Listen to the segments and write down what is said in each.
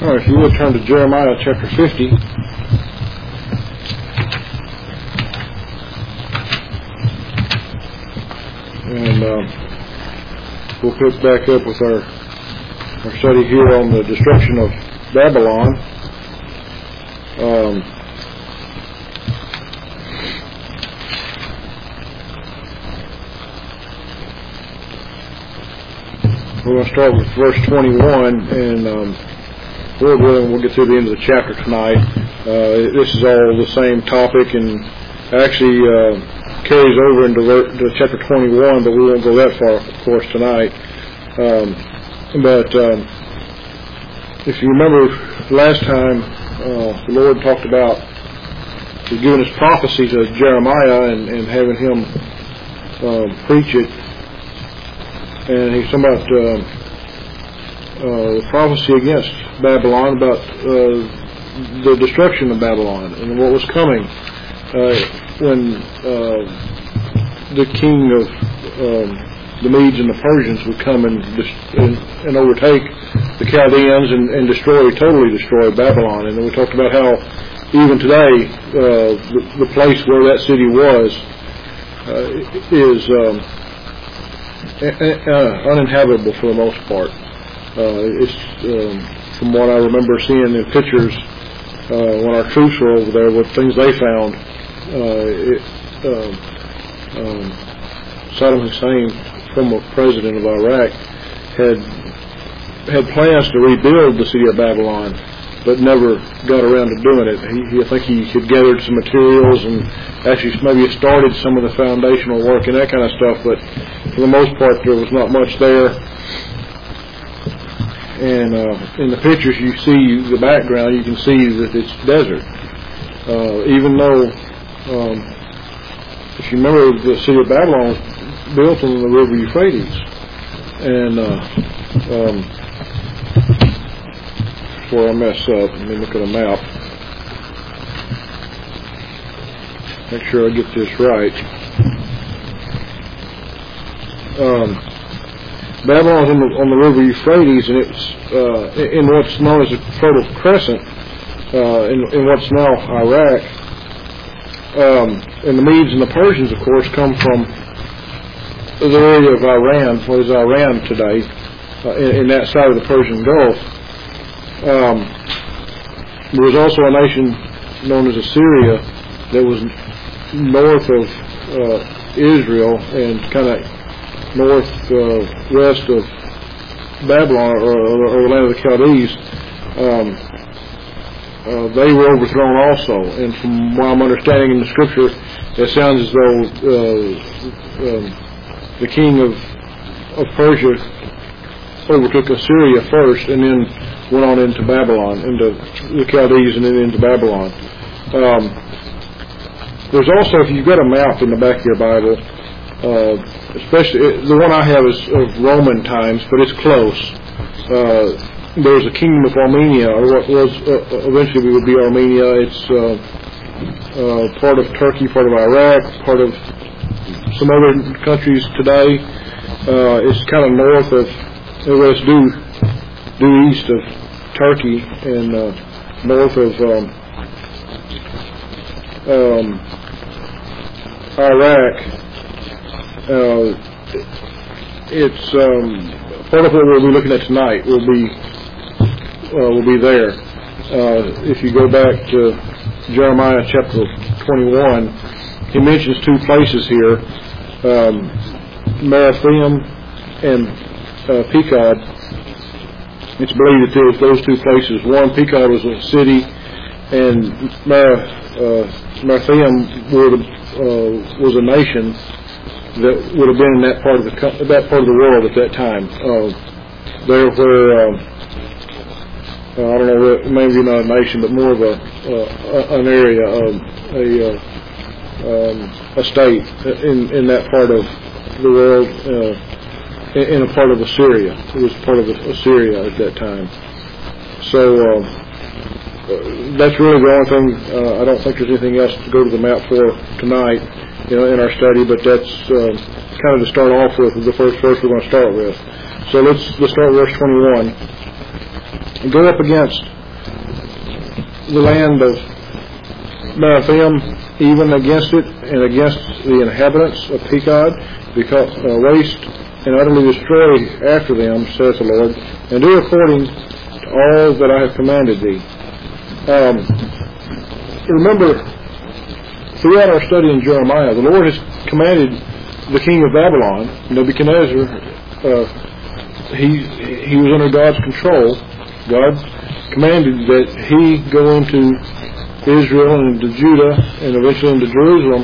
All right, if you would turn to Jeremiah chapter 50. And we'll pick back up with our study here on the destruction of Babylon. We're going to start with verse 21, and Lord willing, we'll get through the end of the chapter tonight. This is all the same topic, and actually carries over into chapter 21, but we won't go that far, of course, tonight. But if you remember last time, the Lord talked about giving His prophecy to Jeremiah and having him preach it. And He's talking about the prophecy against Babylon, about the destruction of Babylon and what was coming when the king of the Medes and the Persians would come and overtake the Chaldeans and totally destroy Babylon. And then we talked about how even today the place where that city was is uninhabitable for the most part. It's from what I remember seeing in pictures when our troops were over there, what things they found. Saddam Hussein, former president of Iraq, had plans to rebuild the city of Babylon, but never got around to doing it. I think he had gathered some materials and actually maybe started some of the foundational work and that kind of stuff, but for the most part there was not much there. And in the pictures you see the background, you can see that it's desert. Even though, if you remember, the city of Babylon was built on the river Euphrates. And before I mess up, let me look at a map. Make sure I get this right. Babylon is on the river Euphrates, and it's in what's known as the Fertile Crescent, in what's now Iraq. And the Medes and the Persians, of course, come from the area of Iran, what is Iran today, in that side of the Persian Gulf. There was also a nation known as Assyria that was north of Israel and kind of northwest of Babylon, or the land of the Chaldees. They were overthrown also, and from what I'm understanding in the scripture, it sounds as though the king of Persia overtook Assyria first, and then went on into Babylon, into the Chaldees, and then into Babylon. There's also, if you've got a map in the back of your Bible, especially the one I have is of Roman times, but it's close. There's a kingdom of Armenia, or what was eventually would be Armenia. It's part of Turkey, part of Iraq, part of some other countries today. It's kind of north of, it's due east of Turkey and north of Iraq. It's part of what we'll be looking at tonight will be there. If you go back to Jeremiah chapter 21, he mentions two places here, Merathaim and Pekod. It's believed that there was those two places. One, Pekod was a city, and Merathaim was a nation that would have been in that part of the world at that time. There where I don't know, maybe not a nation, but more of an area, a state in that part of the world, in a part of Assyria. It was part of Assyria at that time. So that's really the only thing. I don't think there's anything else to go to the map for tonight, in our study. But that's kind of to start off with the first verse we're going to start with. So let's start with verse 21. go up against the land of Meraphim, even against it, and against the inhabitants of Pekod, because waste and utterly destroy after them, says the Lord, and do according to all that I have commanded thee. Remember, throughout our study in Jeremiah, the Lord has commanded the king of Babylon, Nebuchadnezzar. He was under God's control. God commanded that he go into Israel and into Judah and eventually into Jerusalem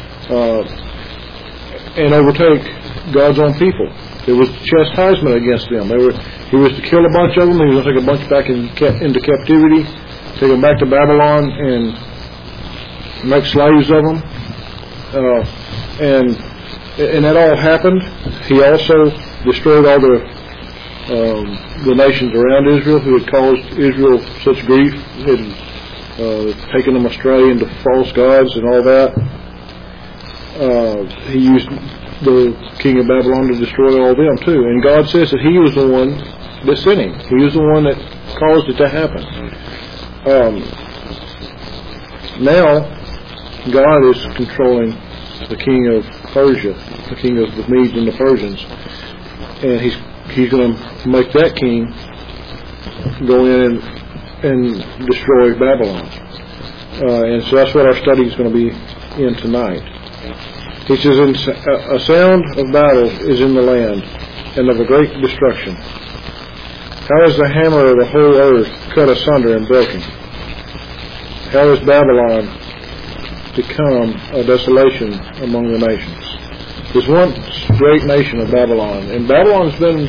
and overtake God's own people. There was chastisement against them. He was to kill a bunch of them. He was going to take a bunch back into captivity, take them back to Babylon and make slaves of them. And that all happened. He also destroyed all the nations around Israel who had caused Israel such grief, had taken them astray into false gods and all that. He used the king of Babylon to destroy all of them too. And God says that he was the one that sent him. He was the one that caused it to happen. Now, God is controlling the king of Persia, the king of the Medes and the Persians, and he's going to make that king go in and destroy Babylon. And so that's what our study is going to be in tonight. He says, a sound of battle is in the land, and of a great destruction. How is the hammer of the whole earth cut asunder and broken? How is Babylon become a desolation among the nations? There's one great nation of Babylon, and Babylon's been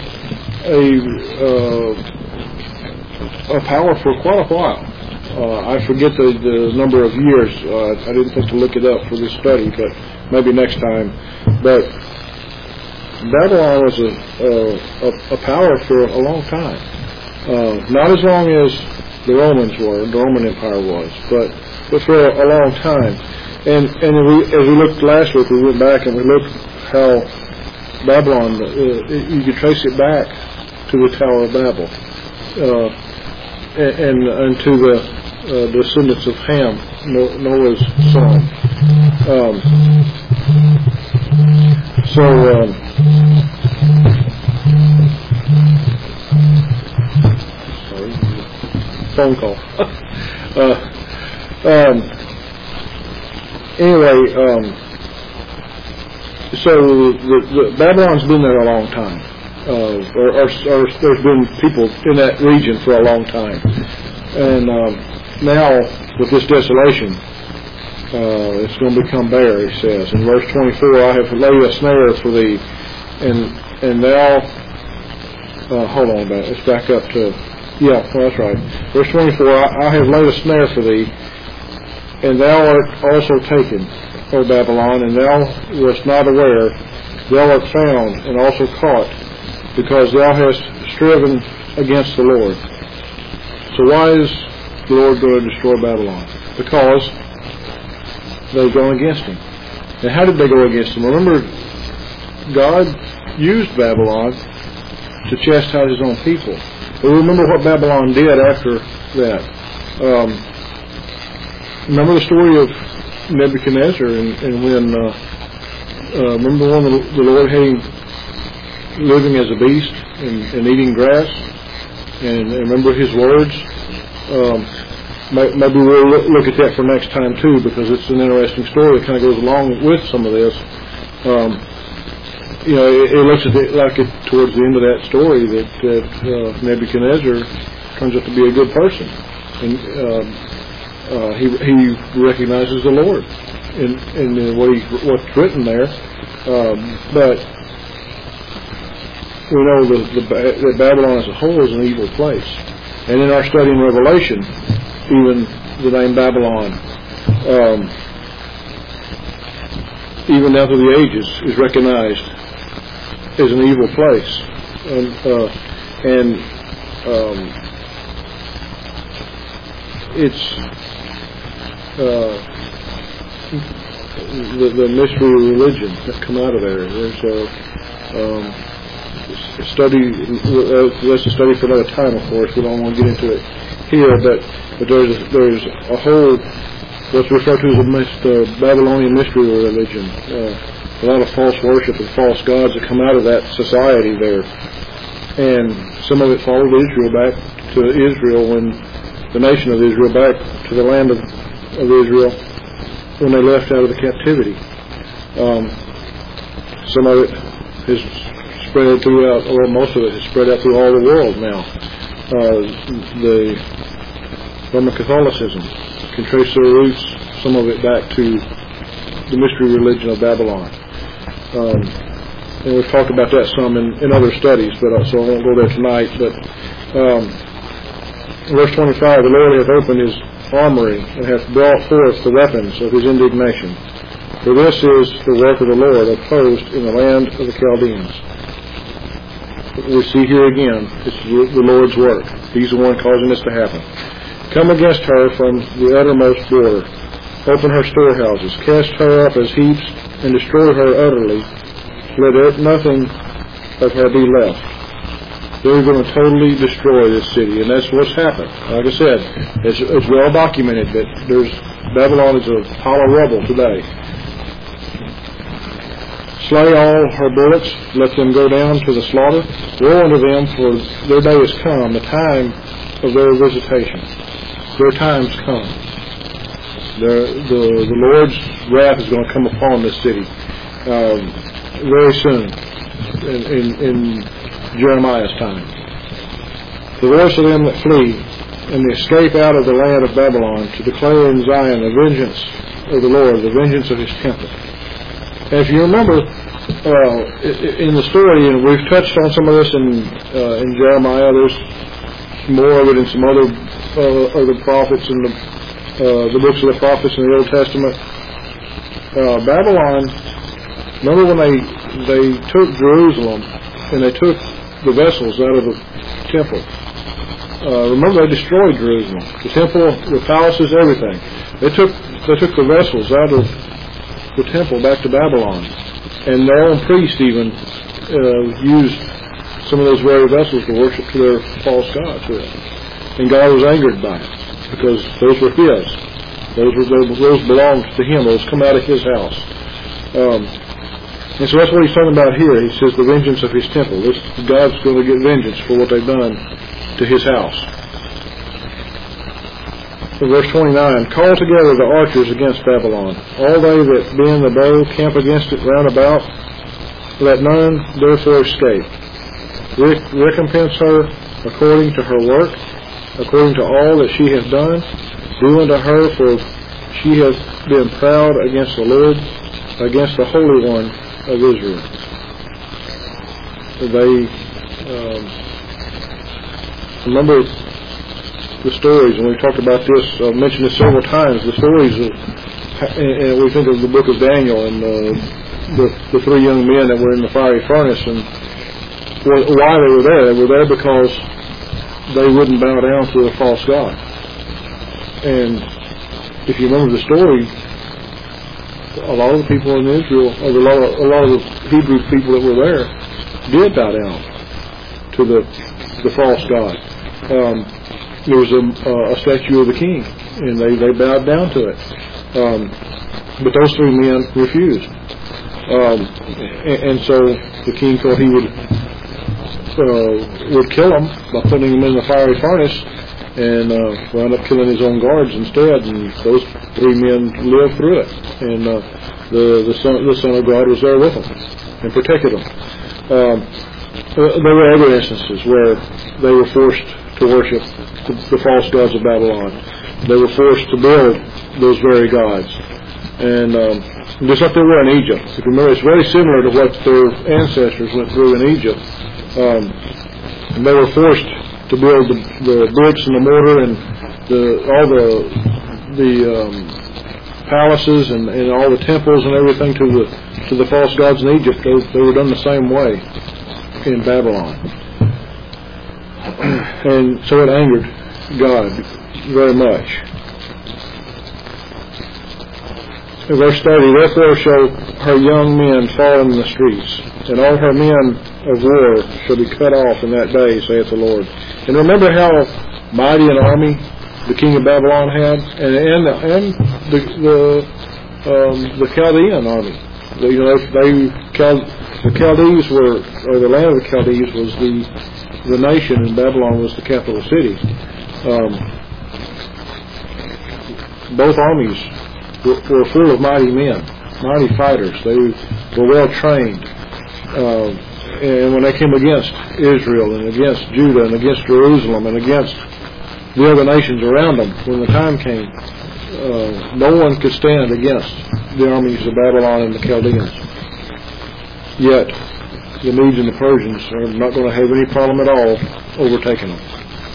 a power for quite a while. I forget the number of years. I didn't think to look it up for this study, but maybe next time. But Babylon was a power for a long time. Not as long as the Romans were, the Roman Empire was, but for a long time. And as we looked last week, we went back and we looked how Babylon, you could trace it back to the Tower of Babel, and to the descendants of Ham, Noah's son. Phone call. Anyway, so the Babylon's been there a long time, or there's been people in that region for a long time, and now with this desolation, it's going to become bare. He says in verse 24, I have laid a snare for thee, and thou. Hold on a minute. Let's back up to. Yeah, well, that's right. Verse 24, I have laid a snare for thee, and thou art also taken, O Babylon, and thou wast not aware. Thou art found and also caught, because thou hast striven against the Lord. So why is the Lord going to destroy Babylon? Because they've gone against him. And how did they go against him? Remember, God used Babylon to chastise his own people. But remember what Babylon did after that. Remember the story of Nebuchadnezzar, and when remember when the Lord had him living as a beast and eating grass, and remember his words. Maybe we'll look at that for next time too, because it's an interesting story that kind of goes along with some of this. It looks like it towards the end of that story that Nebuchadnezzar turns out to be a good person, and he recognizes the Lord in what's written there. But we know that Babylon as a whole is an evil place, and in our study in Revelation, even the name Babylon, even down through the ages, is recognized as an evil place, and it's the mystery of religion that come out of there. There's study. That's a study for another time, of course. We don't want to get into it here, but there's a whole what's referred to as the Babylonian mystery religion. A lot of false worship and false gods that come out of that society there, and some of it followed Israel back to Israel when the nation of Israel back to the land of Israel when they left out of the captivity. Some of it has spread throughout, or most of it has spread out through all the world now. The Roman Catholicism can trace their roots, some of it back to the mystery religion of Babylon. And we've talked about that some in other studies, but so I won't go there tonight. But verse 25, the Lord hath opened his armory and hath brought forth the weapons of his indignation. For this is the work of the Lord of hosts in the land of the Chaldeans. We see here again, it's the Lord's work. He's the one causing this to happen. Come against her from the uttermost border. Open her storehouses. Cast her up as heaps and destroy her utterly. Let nothing of her be left. They're going to totally destroy this city, and that's what's happened. Like I said, it's well documented that Babylon is a pile of rubble today. Slay all her bullocks, let them go down to the slaughter. Woe unto them, for their day is come, the time of their visitation. Their time's come. The Lord's wrath is going to come upon this city very soon, in Jeremiah's time. The voice of them that flee, and the escape out of the land of Babylon, to declare in Zion the vengeance of the Lord, the vengeance of his temple. And if you remember, in the story, and we've touched on some of this in Jeremiah, there's more of it in some other prophets and the books of the prophets in the Old Testament. Babylon, remember when they took Jerusalem and they took the vessels out of the temple. Remember, they destroyed Jerusalem, the temple, the palaces, everything. They took the vessels out of the temple back to Babylon, and their own priests even used some of those very vessels to worship to their false gods with. And God was angered by it because those were His. Those belonged to Him. Those come out of His house. And so that's what He's talking about here. He says the vengeance of His temple. God's going to get vengeance for what they've done to His house. In verse 29, call together the archers against Babylon. All they that bend the bow camp against it round about. Let none therefore escape. Recompense her according to her work, according to all that she hath done. Do unto her, for she hath been proud against the Lord, against the Holy One of Israel. Remember the stories, and we've talked about this, I've mentioned this several times, the stories of, and we think of the book of Daniel and the three young men that were in the fiery furnace, and why they were there. They were there because they wouldn't bow down to a false god. And if you remember the story, a lot of the people in Israel, or a lot of the Hebrew people that were there, did bow down to the false god. There was a statue of the king, and they bowed down to it. But those three men refused. And so the king thought he would kill them by putting them in the fiery furnace, and wound up killing his own guards instead. And those three men lived through it. And the Son of God was there with them and protected them. There were other instances where they were forced to worship the false gods of Babylon. They were forced to build those very gods. And just like they were in Egypt. If you remember, it's very similar to what their ancestors went through in Egypt. And they were forced to build the bricks and the mortar and all the palaces and all the temples and everything to the false gods in Egypt. They were done the same way in Babylon. And so it angered God very much. In verse 30, therefore shall her young men fallen in the streets, and all her men of war shall be cut off in that day, saith the Lord. And remember how mighty an army the king of Babylon had, and the Chaldean army. The Chaldees were, or the land of the Chaldees was the nation, and Babylon was the capital city. Both armies were full of mighty men, mighty fighters. They were well trained. And when they came against Israel and against Judah and against Jerusalem and against the other nations around them, when the time came, no one could stand against the armies of Babylon and the Chaldeans. Yet, the Medes and the Persians are not going to have any problem at all overtaking them.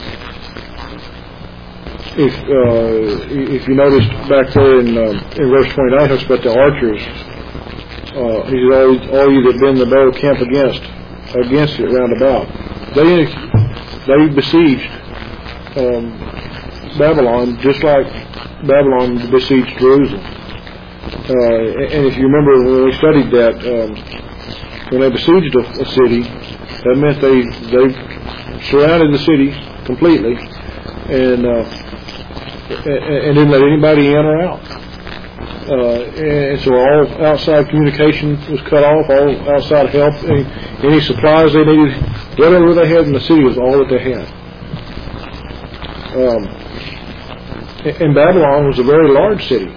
If you noticed back there in verse 29, talks about the archers. He said, all you that been the bow camp against it round about. They besieged Babylon just like Babylon besieged Jerusalem. And if you remember when we studied that, when they besieged a city, that meant they surrounded the city completely and didn't let anybody in or out. And so all outside communication was cut off, all outside help, any supplies they needed, whatever they had in the city was all that they had. And Babylon was a very large city.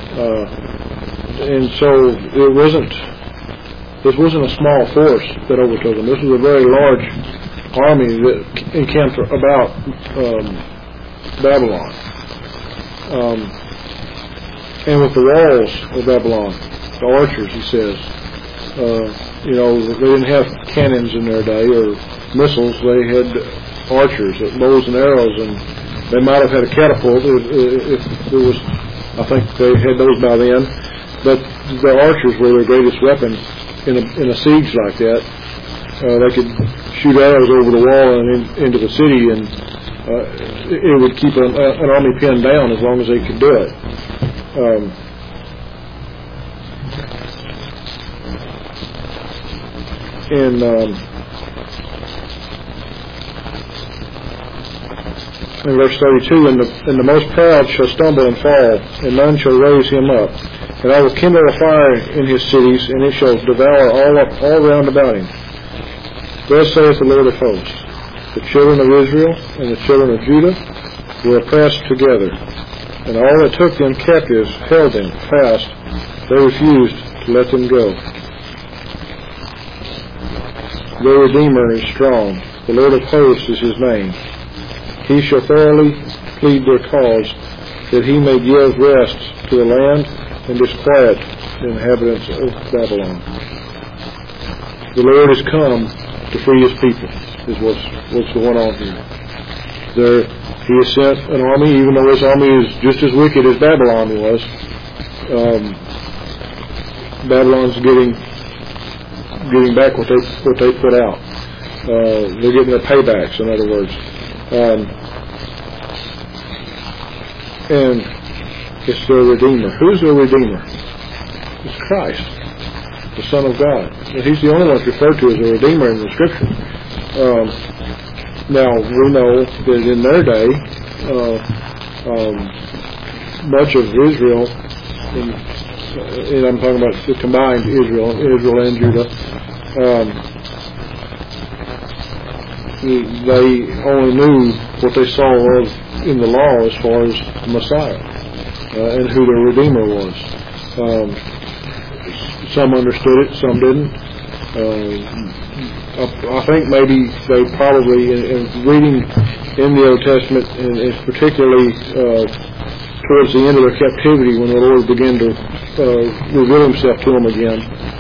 And so this wasn't a small force that overtook them. This was a very large army that encamped about Babylon. And with the walls of Babylon, the archers, he says, they didn't have cannons in their day or missiles. They had archers, bows and arrows, and they might have had a catapult if there was. I think they had those by then. But the archers were their greatest weapon in a siege like that. They could shoot arrows over the wall and into the city, and it would keep an army pinned down as long as they could do it. In verse 32, and the most proud shall stumble and fall, and none shall raise him up. And I will kindle a fire in his cities, and it shall devour all round about him. Thus saith the Lord of hosts, the children of Israel and the children of Judah were oppressed together, and all that took them captives held them fast. They refused to let them go. Their Redeemer is strong. The Lord of hosts is his name. He shall thoroughly plead their cause, that he may give rest to the land and disquiet the inhabitants of Babylon. The Lord is come to free his people, is what's going on here. He has sent an army, even though this army is just as wicked as Babylon was. Babylon's getting back what they put out. They're getting their paybacks, in other words. And it's their Redeemer. Who's their Redeemer? It's Christ, the Son of God. And he's the only one that's referred to as a Redeemer in the Scripture. Now, we know that in their day, much of Israel, and I'm talking about the combined Israel and Judah, they only knew what they saw in the law as far as the Messiah and who their Redeemer was. Some understood it, some didn't. I think maybe they probably, in reading in the Old Testament, and particularly towards the end of their captivity, when the Lord began to reveal himself to them again,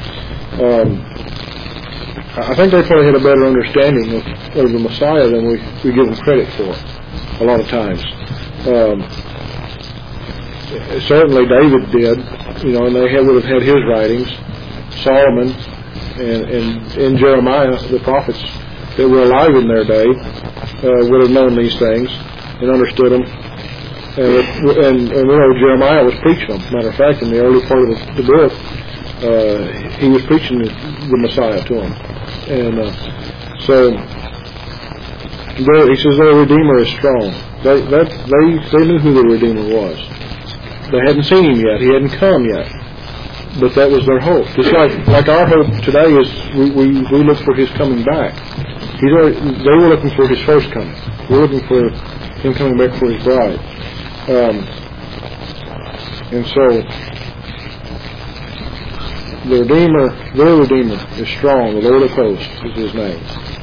I think they probably had a better understanding of the Messiah than we give them credit for a lot of times. Certainly David did, and they would have had his writings. Solomon and Jeremiah, the prophets that were alive in their day, would have known these things and understood them. And we know Jeremiah was preaching them. Matter of fact, in the early part of the book, he was preaching the Messiah to them. And so he says their Redeemer is strong. They knew who the Redeemer was. They hadn't seen him yet. He hadn't come yet. But that was their hope. Just like our hope today is we look for his coming back. They were looking for his first coming. We're looking for him coming back for his bride. And so their Redeemer is strong. The Lord of hosts is his name.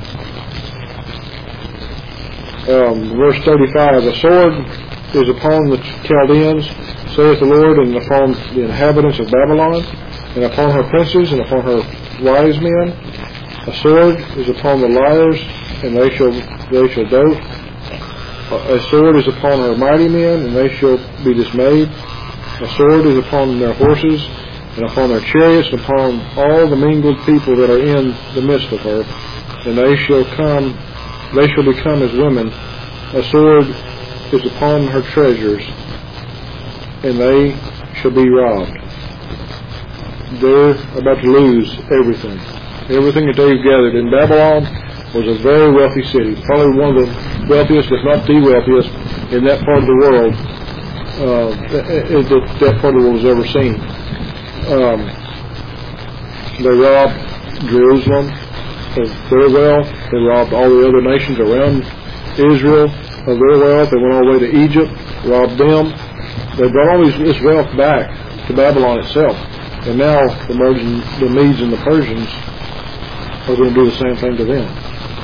Verse 35, a sword is upon the Chaldeans, saith the Lord, and upon the inhabitants of Babylon, and upon her princes, and upon her wise men. A sword is upon the liars, and they shall dote. A sword is upon her mighty men, and they shall be dismayed. A sword is upon their horses, and upon their chariots, and upon all the mingled people that are in the midst of her. And they shall become as women. A sword is upon her treasures, and they shall be robbed. They're about to lose everything. Everything that they've gathered. In Babylon was a very wealthy city, probably one of the wealthiest, if not the wealthiest, in that part of the world that part of the world has ever seen. They robbed Jerusalem of their wealth. They robbed all the other nations around Israel of their wealth. They went all the way to Egypt, robbed them. They brought all this wealth back to Babylon itself. And now the Medes and the Persians are going to do the same thing to them.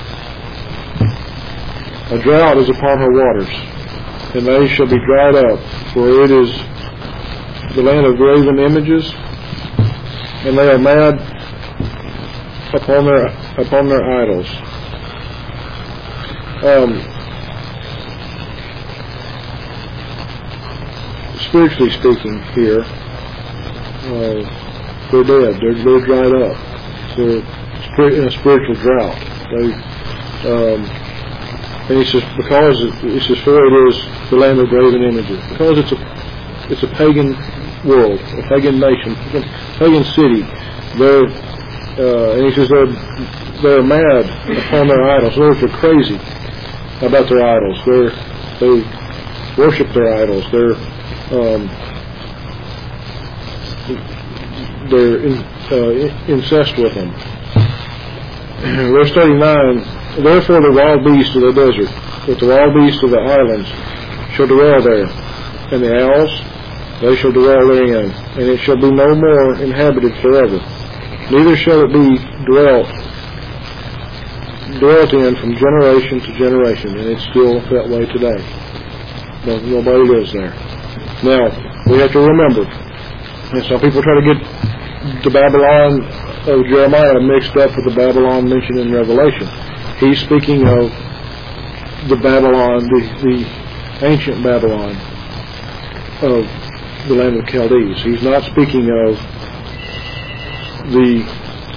A drought is upon her waters, and they shall be dried up, for it is the land of graven images, and they are mad upon their idols. Spiritually speaking, here, they're dead. They're dried up. They're in a spiritual drought. And he says, for it is the land of graven images. Because it's a pagan world, a pagan nation, a pagan city. And he says they're mad upon their idols. In other words, they're crazy about their idols. They worship their idols. They're incest with them. Verse 39, therefore the wild beasts of the desert, with the wild beasts of the islands, shall dwell there, and the owls, they shall dwell therein, and it shall be no more inhabited forever. Neither shall it be dwelt in from generation to generation, and it's still that way today. Nobody lives there. Now, we have to remember, and some people try to get the Babylon of Jeremiah mixed up with the Babylon mentioned in Revelation. He's speaking of the Babylon, the ancient Babylon of the land of Chaldees. He's not speaking of the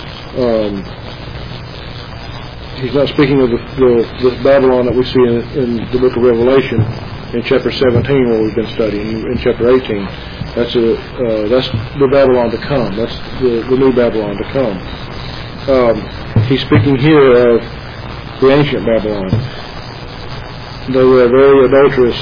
Babylon that we see in the book of Revelation in chapter 17, where we've been studying. In chapter 18, that's the Babylon to come. That's the new Babylon to come. He's speaking here of the ancient Babylon. They were a very adulterous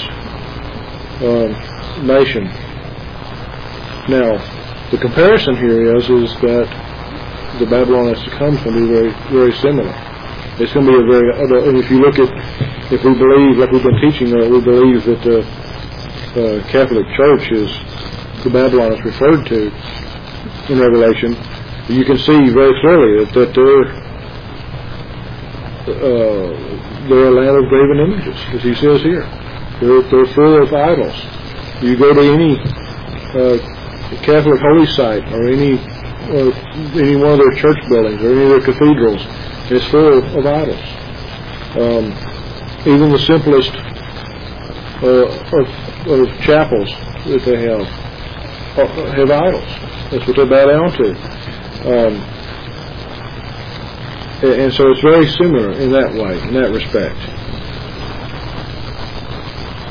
nation. Now, the comparison here is that the Babylon that's to come is going to be very, very similar. It's going to be and if we believe, like we've been teaching, we believe that the Catholic Church is the Babylon is referred to in Revelation. You can see very clearly that they're a land of graven images, as he says here. They're full of idols. You go to any Catholic holy site or any one of their church buildings or any of their cathedrals, it's full of idols. Even the simplest of chapels that they have idols. That's what they bow down to. And so it's very similar in that way, in that respect.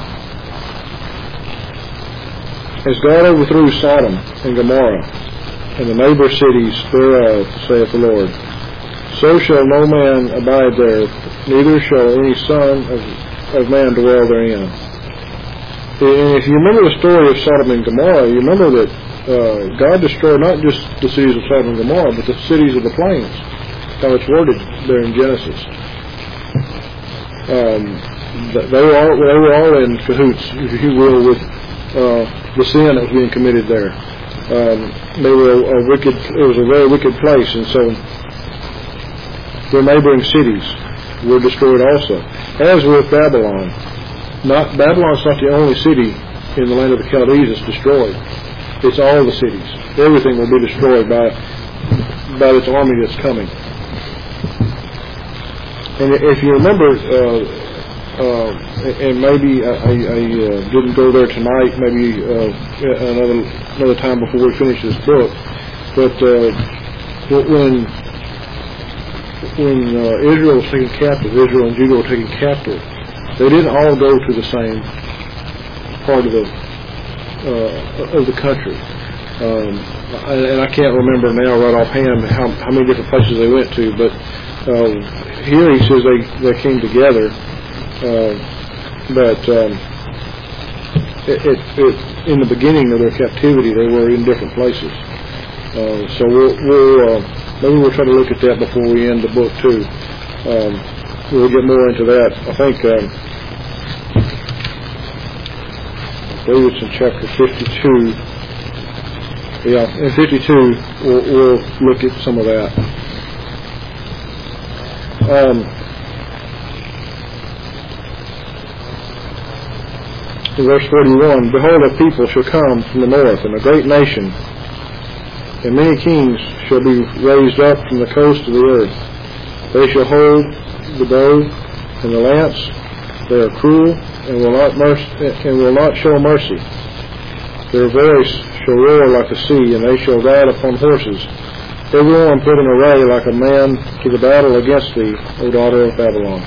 As God overthrew Sodom and Gomorrah and the neighbor cities thereof, saith the Lord. So shall no man abide there, neither shall any son of man dwell therein. And if you remember the story of Sodom and Gomorrah, you remember that God destroyed not just the cities of Sodom and Gomorrah, but the cities of the plains. How it's worded there in Genesis. They were all in cahoots, if you will, with the sin that was being committed there. They were it was a very wicked place, and so their neighboring cities were destroyed also. As with Babylon. Babylon's not the only city in the land of the Chaldees that's destroyed. It's all the cities. Everything will be destroyed by its army that's coming. And if you remember, and maybe I didn't go there tonight, maybe another time before we finish this book, but when Israel was taken captive, Israel and Judah were taken captive, they didn't all go to the same part of the country. And I can't remember now right offhand how many different places they went to, but here he says they came together, but in the beginning of their captivity they were in different places. So maybe we'll try to look at that before we end the book too. We'll get more into that. I think I believe it's in chapter 52. Yeah, in 52 we'll look at some of that. In verse 41, behold, a people shall come from the north, and a great nation, and many kings shall be raised up from the coast of the earth. They shall hold the bow and the lance. They are cruel and will not show mercy. Their voice shall roar like the sea, and they shall ride upon horses. Every one put in array like a man to the battle against thee, O daughter of Babylon.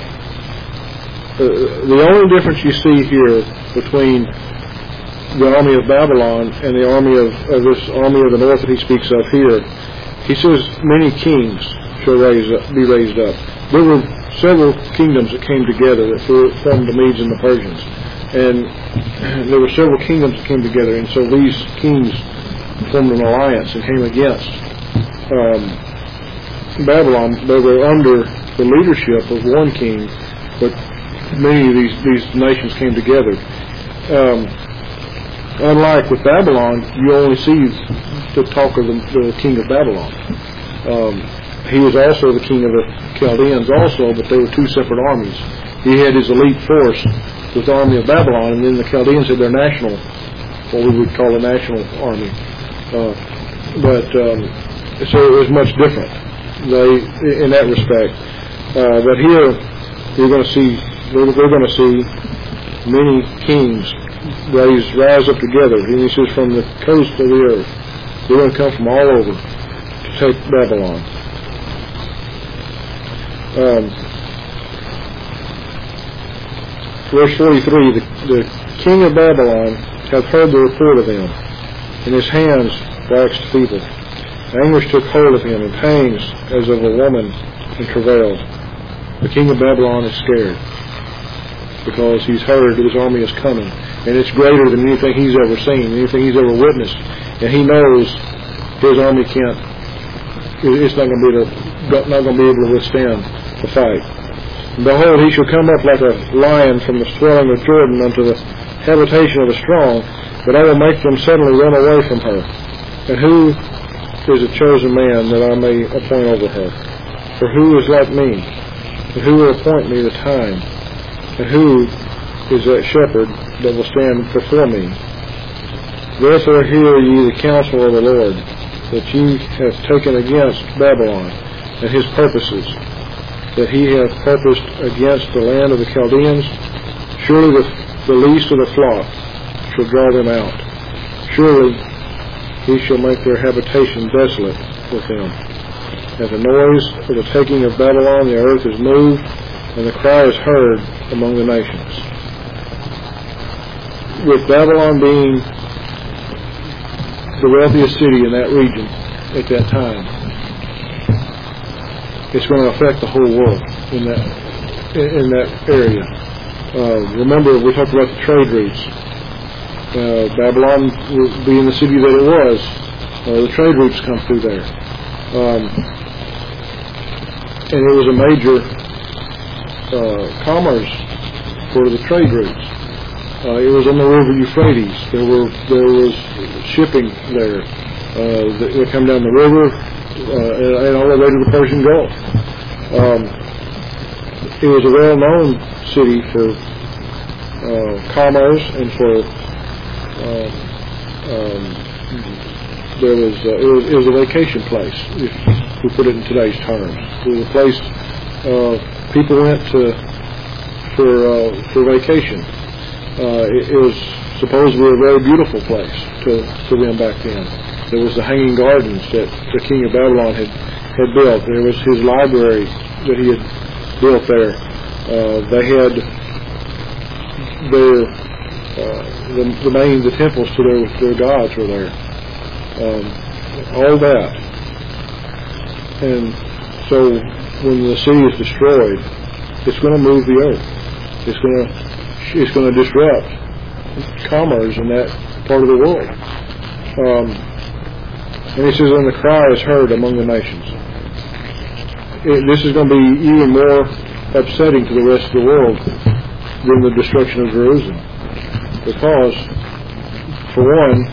The only difference you see here between the army of Babylon and the army of this army of the north that he speaks of here, he says many kings shall be raised up. There were several kingdoms that came together that formed the Medes and the Persians, and there were several kingdoms that came together, and so these kings formed an alliance and came against Babylon. They were under the leadership of one king, but many of these nations came together. Unlike with Babylon, you only see the talk of the king of Babylon. He was also the king of the Chaldeans also, but they were two separate armies. He had his elite force with the army of Babylon, and then the Chaldeans had their national, what we would call a national army. So it was much different in that respect. But here we're going to see many kings rise up together. And he says from the coast of the earth. They're going to come from all over to take Babylon. Verse 43, the king of Babylon hath heard the report of them, and his hands waxed feeble. Anguish took hold of him, and pangs as of a woman in travail. The king of Babylon is scared, because he's heard that his army is coming, and it's greater than anything he's ever seen, anything he's ever witnessed, and he knows his army it's not going to be able to withstand the fight. And behold, he shall come up like a lion from the swelling of Jordan unto the habitation of the strong, but I will make them suddenly run away from her. And who is a chosen man that I may appoint over her? For who is like me? And who will appoint me the time? And who is that shepherd that will stand before me? Therefore hear ye the counsel of the Lord, that ye have taken against Babylon and his purposes, that he hath purposed against the land of the Chaldeans. Surely the least of the flock shall draw them out. Surely he shall make their habitation desolate with them. At the noise of the taking of Babylon, the earth is moved, and the cry is heard among the nations. With Babylon being the wealthiest city in that region at that time, it's going to affect the whole world in that area. Remember, we talked about the trade routes. Babylon being the city that it was, the trade routes come through there. And it was a major commerce for the trade routes. It was on the river Euphrates. There was shipping there. They come down the river and all the way to the Persian Gulf. It was a well-known city for commerce and for it was a vacation place, if we put it in today's terms. It was a place people went to for vacation. It was supposedly a very beautiful place to them back then. There was the Hanging Gardens that the king of Babylon had built. There was his library that he had built there. They had the temples to their gods were there. All that. And so when the city is destroyed, it's going to move the earth. It's going to disrupt commerce in that part of the world. And he says, and the cry is heard among the nations. This is going to be even more upsetting to the rest of the world than the destruction of Jerusalem. Because, for one,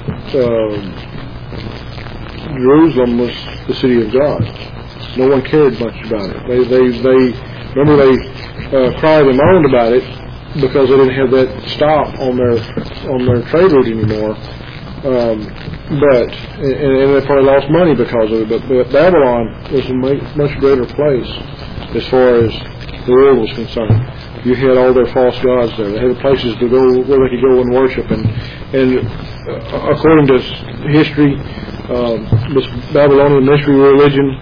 Jerusalem was the city of God. No one cared much about it. They cried and moaned about it because they didn't have that stop on their trade route anymore. But they probably lost money because of it. But Babylon was a much greater place as far as the world was concerned. You had all their false gods there. They had places to go where they could go and worship. And according to history, this Babylonian mystery religion,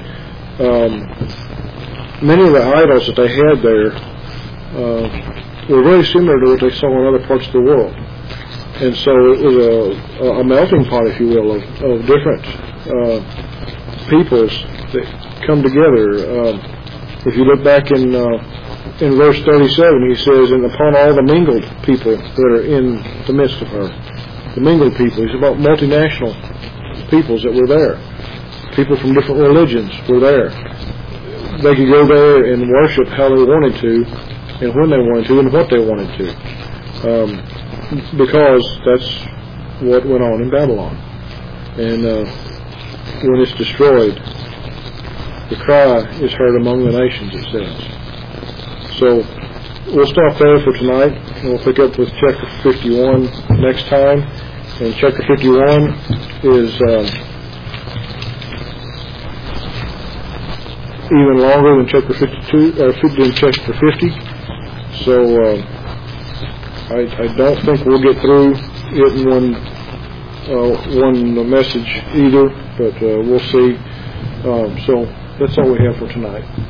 many of the idols that they had there were very similar to what they saw in other parts of the world. And so it was a melting pot, if you will, of different peoples that come together. If you look back in verse 37, he says, and upon all the mingled people that are in the midst of her. The mingled people. He's about multinational peoples that were there. People from different religions were there. They could go there and worship how they wanted to, and when they wanted to, and what they wanted to. Because that's what went on in Babylon. And when it's destroyed, the cry is heard among the nations, it says. So we'll stop there for tonight, and we'll pick up with chapter 51 next time. And chapter 51 is even longer than chapter 52, or than chapter 50. So I don't think we'll get through it in one message either, but we'll see. So that's all we have for tonight.